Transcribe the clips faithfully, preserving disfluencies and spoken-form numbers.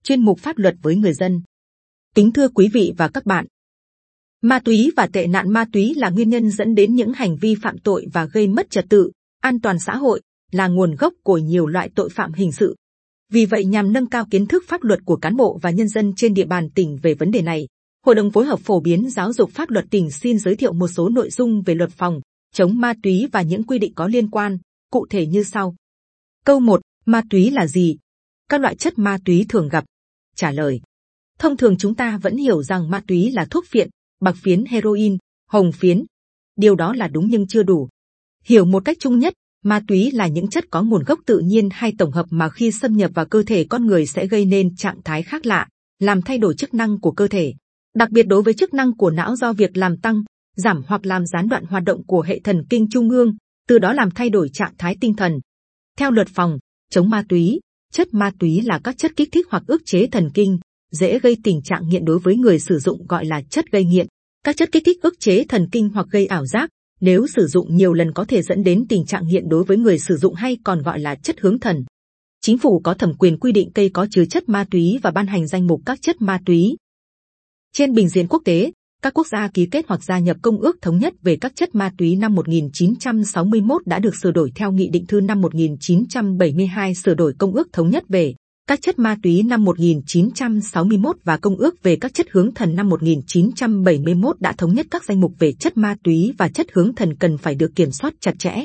chuyên mục pháp luật với người dân. Kính thưa quý vị và các bạn, ma túy và tệ nạn ma túy là nguyên nhân dẫn đến những hành vi phạm tội và gây mất trật tự, an toàn xã hội, là nguồn gốc của nhiều loại tội phạm hình sự. Vì vậy, nhằm nâng cao kiến thức pháp luật của cán bộ và nhân dân trên địa bàn tỉnh về vấn đề này, Hội đồng phối hợp phổ biến giáo dục pháp luật tỉnh xin giới thiệu một số nội dung về luật phòng chống ma túy và những quy định có liên quan, cụ thể như sau. Câu một. Ma túy là gì? Các loại chất ma túy thường gặp. Trả lời. Thông thường chúng ta vẫn hiểu rằng ma túy là thuốc phiện, bạc phiến heroin, hồng phiến. Điều đó là đúng nhưng chưa đủ. Hiểu một cách chung nhất, ma túy là những chất có nguồn gốc tự nhiên hay tổng hợp mà khi xâm nhập vào cơ thể con người sẽ gây nên trạng thái khác lạ, làm thay đổi chức năng của cơ thể. Đặc biệt đối với chức năng của não do việc làm tăng, giảm hoặc làm gián đoạn hoạt động của hệ thần kinh trung ương, từ đó làm thay đổi trạng thái tinh thần. Theo luật phòng chống ma túy, chất ma túy là các chất kích thích hoặc ức chế thần kinh, dễ gây tình trạng nghiện đối với người sử dụng gọi là chất gây nghiện. Các chất kích thích ức chế thần kinh hoặc gây ảo giác, nếu sử dụng nhiều lần có thể dẫn đến tình trạng nghiện đối với người sử dụng hay còn gọi là chất hướng thần. Chính phủ có thẩm quyền quy định cây có chứa chất ma túy và ban hành danh mục các chất ma túy. Trên bình diện quốc tế, các quốc gia ký kết hoặc gia nhập Công ước Thống nhất về các chất ma túy năm một nghìn chín trăm sáu mươi mốt đã được sửa đổi theo Nghị định thư năm một nghìn chín trăm bảy mươi hai sửa đổi Công ước Thống nhất về các chất ma túy năm một nghìn chín trăm sáu mươi mốt và Công ước về các chất hướng thần năm một nghìn chín trăm bảy mươi mốt đã thống nhất các danh mục về chất ma túy và chất hướng thần cần phải được kiểm soát chặt chẽ.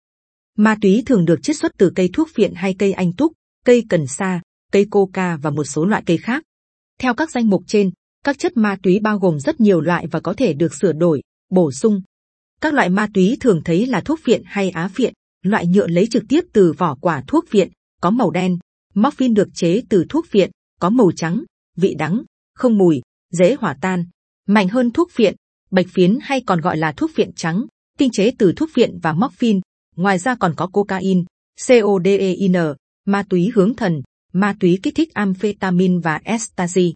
Ma túy thường được chiết xuất từ cây thuốc phiện hay cây anh túc, cây cần sa, cây coca và một số loại cây khác. Theo các danh mục trên, các chất ma túy bao gồm rất nhiều loại và có thể được sửa đổi, bổ sung. Các loại ma túy thường thấy là thuốc phiện hay á phiện, loại nhựa lấy trực tiếp từ vỏ quả thuốc phiện, có màu đen, morphine được chế từ thuốc phiện, có màu trắng, vị đắng, không mùi, dễ hòa tan, mạnh hơn thuốc phiện, bạch phiến hay còn gọi là thuốc phiện trắng, tinh chế từ thuốc phiện và morphine. Ngoài ra còn có cocaine, codeine, ma túy hướng thần, ma túy kích thích amphetamine và ecstasy.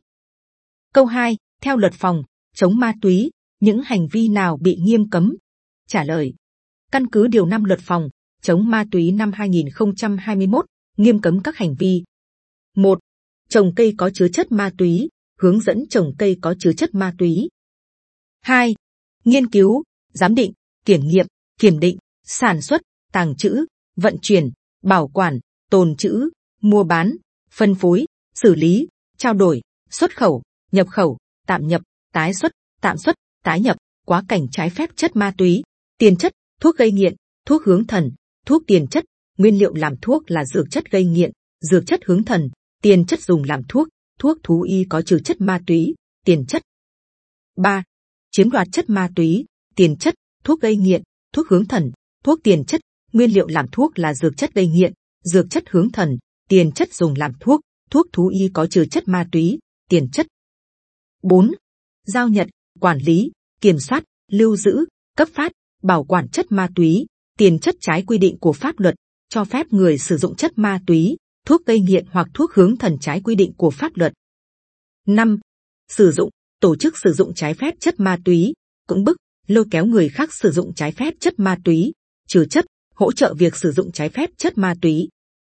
Câu hai. Theo luật phòng chống ma túy, những hành vi nào bị nghiêm cấm? Trả lời. Căn cứ điều năm luật phòng chống ma túy năm hai nghìn không trăm hai mươi mốt, nghiêm cấm các hành vi. một. Trồng cây có chứa chất ma túy, hướng dẫn trồng cây có chứa chất ma túy. hai. Nghiên cứu, giám định, kiểm nghiệm, kiểm định, sản xuất, tàng trữ, vận chuyển, bảo quản, tồn trữ, mua bán, phân phối, xử lý, trao đổi, xuất khẩu, nhập khẩu, tạm nhập, tái xuất, tạm xuất, tái nhập, quá cảnh trái phép chất ma túy, tiền chất, thuốc gây nghiện, thuốc hướng thần, thuốc tiền chất, nguyên liệu làm thuốc là dược chất gây nghiện, dược chất hướng thần, tiền chất dùng làm thuốc, thuốc thú y có chứa chất ma túy, tiền chất. ba. Chiếm đoạt chất ma túy, tiền chất, thuốc gây nghiện, thuốc hướng thần, thuốc tiền chất, nguyên liệu làm thuốc là dược chất gây nghiện, dược chất hướng thần, tiền chất dùng làm thuốc, thuốc thú y có chứa chất ma túy, tiền chất. bốn. Giao nhận, quản lý, kiểm soát, lưu giữ, cấp phát, bảo quản chất ma túy, tiền chất trái quy định của pháp luật, cho phép người sử dụng chất ma túy, thuốc gây nghiện hoặc thuốc hướng thần trái quy định của pháp luật. năm. Sử dụng, tổ chức sử dụng trái phép chất ma túy, cưỡng bức, lôi kéo người khác sử dụng trái phép chất ma túy, chứa chấp, hỗ trợ việc sử dụng trái phép chất ma túy.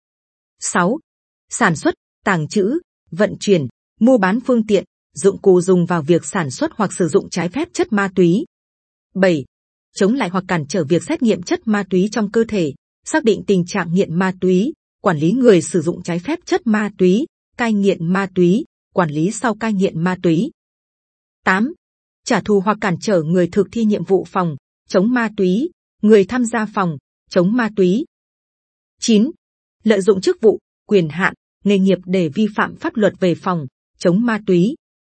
sáu. Sản xuất, tàng trữ, vận chuyển, mua bán phương tiện, dụng cụ dùng vào việc sản xuất hoặc sử dụng trái phép chất ma túy. bảy. Chống lại hoặc cản trở việc xét nghiệm chất ma túy trong cơ thể, xác định tình trạng nghiện ma túy, quản lý người sử dụng trái phép chất ma túy, cai nghiện ma túy, quản lý sau cai nghiện ma túy. tám. Trả thù hoặc cản trở người thực thi nhiệm vụ phòng chống ma túy, người tham gia phòng chống ma túy. chín. Lợi dụng chức vụ, quyền hạn, nghề nghiệp để vi phạm pháp luật về phòng chống ma túy.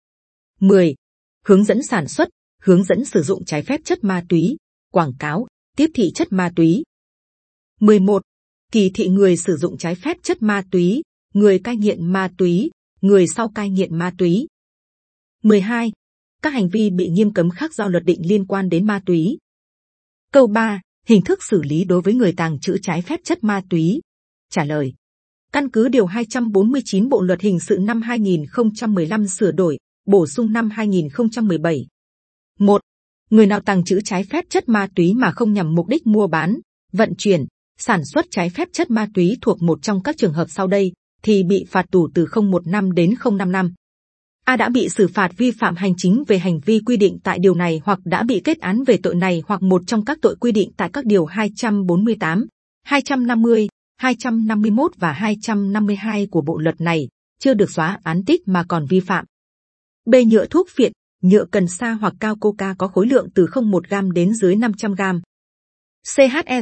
mười. Hướng dẫn sản xuất, hướng dẫn sử dụng trái phép chất ma túy, quảng cáo, tiếp thị chất ma túy. mười một. Kỳ thị người sử dụng trái phép chất ma túy, người cai nghiện ma túy, người sau cai nghiện ma túy. mười hai. Các hành vi bị nghiêm cấm khác do luật định liên quan đến ma túy. Câu ba. Hình thức xử lý đối với người tàng trữ trái phép chất ma túy. Trả lời. Căn cứ điều hai trăm bốn mươi chín Bộ luật hình sự năm hai nghìn không trăm mười lăm sửa đổi, bổ sung năm hai nghìn không trăm mười bảy. một. Người nào tàng trữ trái phép chất ma túy mà không nhằm mục đích mua bán, vận chuyển, sản xuất trái phép chất ma túy thuộc một trong các trường hợp sau đây, thì bị phạt tù từ không một năm đến không năm năm. A đã bị xử phạt vi phạm hành chính về hành vi quy định tại điều này hoặc đã bị kết án về tội này hoặc một trong các tội quy định tại các điều hai trăm bốn mươi tám, hai trăm năm mươi, hai trăm năm mươi mốt và hai trăm năm mươi hai của bộ luật này, chưa được xóa án tích mà còn vi phạm. B. Nhựa thuốc phiện, nhựa cần sa hoặc cao coca có khối lượng từ không phẩy một gam đến dưới năm trăm gam. C.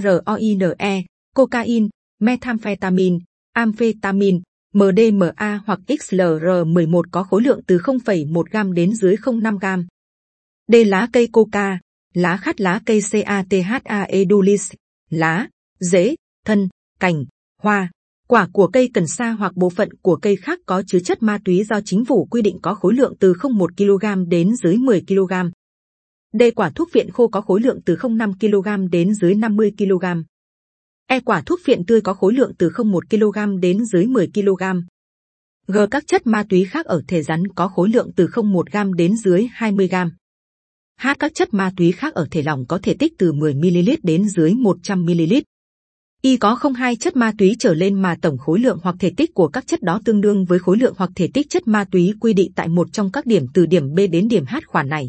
Heroine, cocaine, methamphetamine, amphetamine, M D M A hoặc X L R mười một có khối lượng từ không phẩy một gam đến dưới không phẩy năm gam. D. Lá cây coca, lá khát lá cây Catha edulis, lá, rễ, thân, cành, hoa, quả của cây cần sa hoặc bộ phận của cây khác có chứa chất ma túy do chính phủ quy định có khối lượng từ không phẩy một ki lô gam đến dưới mười ki lô gam. D. Quả thuốc phiện khô có khối lượng từ không phẩy năm ki lô gam đến dưới năm mươi ki lô gam. E. Quả thuốc phiện tươi có khối lượng từ không phẩy một ki lô gam đến dưới mười ki lô gam. G. Các chất ma túy khác ở thể rắn có khối lượng từ không phẩy một gam đến dưới hai mươi gam. H. Các chất ma túy khác ở thể lỏng có thể tích từ mười mi li lít đến dưới một trăm mi li lít. Y. Có không hai chất ma túy trở lên mà tổng khối lượng hoặc thể tích của các chất đó tương đương với khối lượng hoặc thể tích chất ma túy quy định tại một trong các điểm từ điểm B đến điểm H khoản này.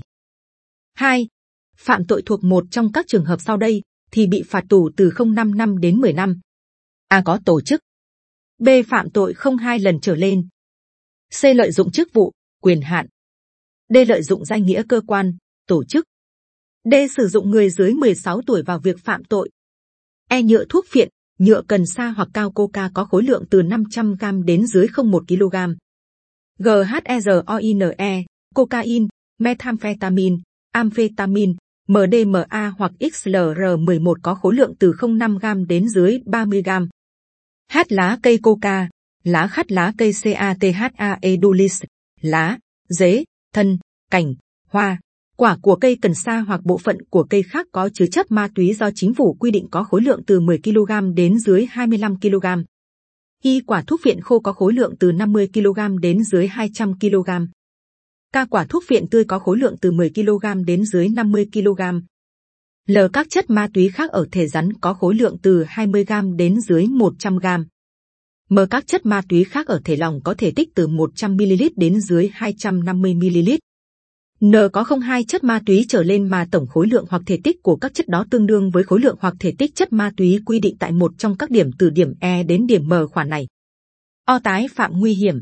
hai. Phạm tội thuộc một trong các trường hợp sau đây thì bị phạt tù từ không phẩy năm năm đến mười năm. A. Có tổ chức. B. Phạm tội không hai lần trở lên. C. Lợi dụng chức vụ, quyền hạn. D. Lợi dụng danh nghĩa cơ quan, tổ chức. D. Sử dụng người dưới mười sáu tuổi vào việc phạm tội. E. Nhựa thuốc phiện, nhựa cần sa hoặc cao coca có khối lượng từ năm trăm gam đến dưới không phẩy một ki lô gam. G. Heroine, cocaine, methamphetamine, amphetamine, M D M A hoặc X L R mười một có khối lượng từ không phẩy năm gam đến dưới ba mươi gam. H. Lá cây coca, lá khát lá cây Catha edulis, lá, rễ, thân, cành, hoa, quả của cây cần sa hoặc bộ phận của cây khác có chứa chất ma túy do chính phủ quy định có khối lượng từ mười ki lô gam đến dưới hai mươi lăm ki lô gam. Y. Quả thuốc phiện khô có khối lượng từ năm mươi ki lô gam đến dưới hai trăm ki lô gam. K. Quả thuốc phiện tươi có khối lượng từ mười ki lô gam đến dưới năm mươi ki lô gam. L. Các chất ma túy khác ở thể rắn có khối lượng từ hai mươi gam đến dưới một trăm gam. M. Các chất ma túy khác ở thể lỏng có thể tích từ một trăm mi li lít đến dưới hai trăm năm mươi mi li lít. N. Có không hai chất ma túy trở lên mà tổng khối lượng hoặc thể tích của các chất đó tương đương với khối lượng hoặc thể tích chất ma túy quy định tại một trong các điểm từ điểm E đến điểm M khoản này. O. Tái phạm nguy hiểm.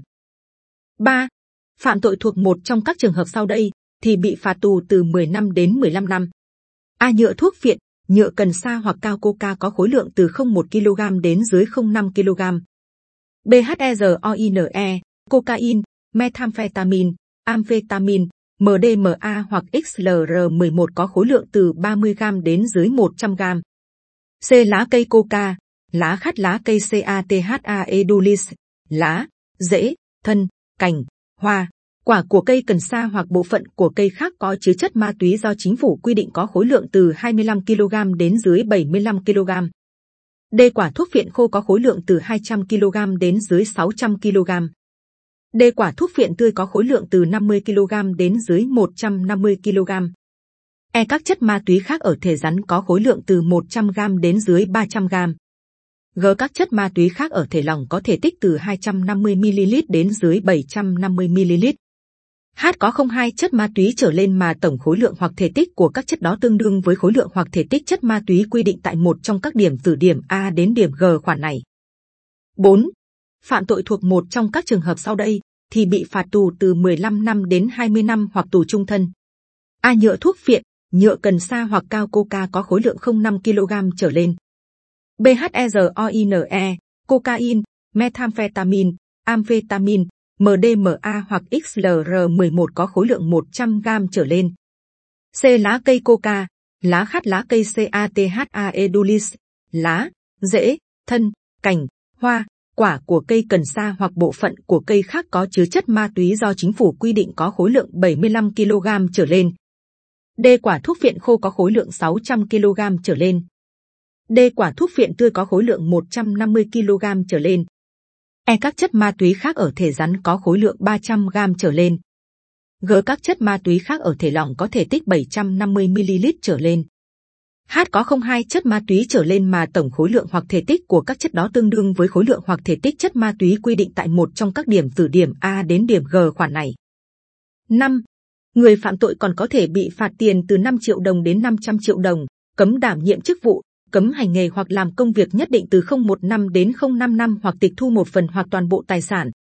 ba. Phạm tội thuộc một trong các trường hợp sau đây thì bị phạt tù từ mười năm đến mười lăm năm. A. Nhựa thuốc phiện, nhựa cần sa hoặc cao coca có khối lượng từ không phẩy một ki lô gam đến dưới không phẩy năm ki lô gam. B. Heroine, cocaine, methamphetamine, amphetamine, M D M A hoặc X L R mười một có khối lượng từ ba mươi gam đến dưới một trăm gam. C. Lá cây coca, lá khát lá cây Catha edulis, lá, rễ, thân, cành, hoa, quả của cây cần sa hoặc bộ phận của cây khác có chứa chất ma túy do chính phủ quy định có khối lượng từ hai mươi lăm ki lô gam đến dưới bảy mươi lăm ki lô gam. D. Quả thuốc phiện khô có khối lượng từ hai trăm ki lô gam đến dưới sáu trăm ki lô gam. D. Quả thuốc phiện tươi có khối lượng từ năm mươi ki lô gam đến dưới một trăm năm mươi ki lô gam. E. Các chất ma túy khác ở thể rắn có khối lượng từ một trăm gam đến dưới ba trăm gam. G. Các chất ma túy khác ở thể lỏng có thể tích từ hai trăm năm mươi mi li lít đến dưới bảy trăm năm mươi mi li lít. H. Có không hai chất ma túy trở lên mà tổng khối lượng hoặc thể tích của các chất đó tương đương với khối lượng hoặc thể tích chất ma túy quy định tại một trong các điểm từ điểm A đến điểm G khoản này. bốn. Phạm tội thuộc một trong các trường hợp sau đây thì bị phạt tù từ mười lăm năm đến hai mươi năm hoặc tù chung thân. A. Nhựa thuốc phiện, nhựa cần sa hoặc cao coca có khối lượng không phẩy năm ki lô gam trở lên. B. Heroine, cocaine, methamphetamine, amphetamine, M D M A hoặc X L R mười một có khối lượng một trăm gam trở lên. C. Lá cây coca, lá khát lá cây Catha edulis, lá, rễ, thân, cành, hoa, quả của cây cần sa hoặc bộ phận của cây khác có chứa chất ma túy do chính phủ quy định có khối lượng bảy mươi lăm ki lô gam trở lên. D. Quả thuốc phiện khô có khối lượng sáu trăm ki lô gam trở lên. D. Quả thuốc phiện tươi có khối lượng một trăm năm mươi ki lô gam trở lên. E. Các chất ma túy khác ở thể rắn có khối lượng ba trăm gam trở lên. G. Các chất ma túy khác ở thể lỏng có thể tích bảy trăm năm mươi mi li lít trở lên. H có không hai chất ma túy trở lên mà tổng khối lượng hoặc thể tích của các chất đó tương đương với khối lượng hoặc thể tích chất ma túy quy định tại một trong các điểm từ điểm A đến điểm G khoản này. năm. Người phạm tội còn có thể bị phạt tiền từ năm triệu đồng đến năm trăm triệu đồng, cấm đảm nhiệm chức vụ, cấm hành nghề hoặc làm công việc nhất định từ không một năm đến không năm năm hoặc tịch thu một phần hoặc toàn bộ tài sản,